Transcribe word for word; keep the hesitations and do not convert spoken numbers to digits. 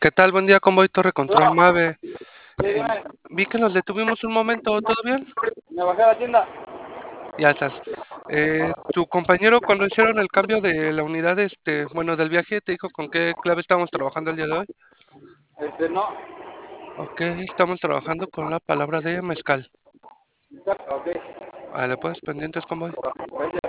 ¿Qué tal? Buen día, convoy Torre Control No, Mave. sí, Eh, dime. vi que nos detuvimos un momento, ¿todo bien? Me bajé a la tienda. Ya estás. Eh, tu compañero cuando hicieron el cambio de la unidad, este, bueno, del viaje, te dijo con qué clave estamos trabajando el día de hoy. Este, no. Ok, estamos trabajando con la palabra de mezcal. Ok. Vale, pues, pendientes, convoy.